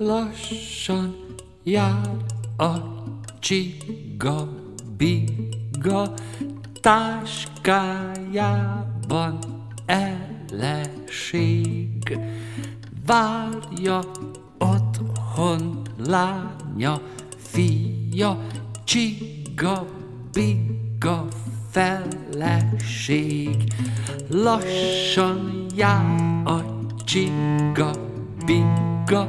Lassan jár a csiga-biga, táskájában eleség. Várja otthon lánya, fia, csiga-biga feleség. Lassan jár a csiga-biga,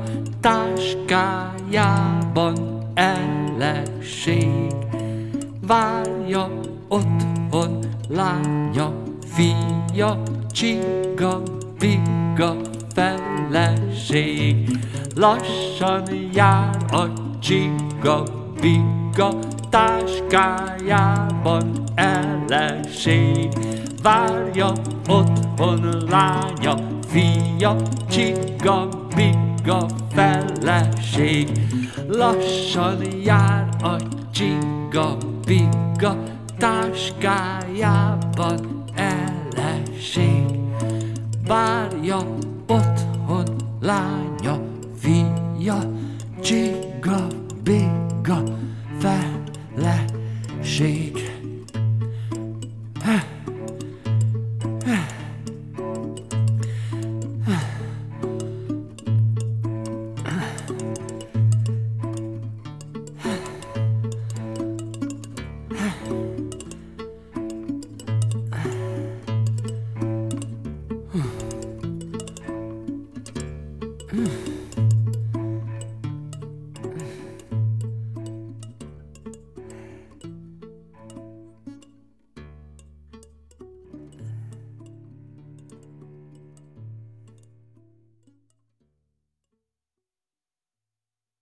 táskájában eleség. Várja otthon lánya, fia, csiga-biga feleség. Lassan jár a csiga-biga, táskájában eleség. Várja otthon lánya, fia, csiga-biga feleség. Lassan jár a csiga-biga, táskájában eleség. Várja otthon lánya, fia, csiga-biga feleség.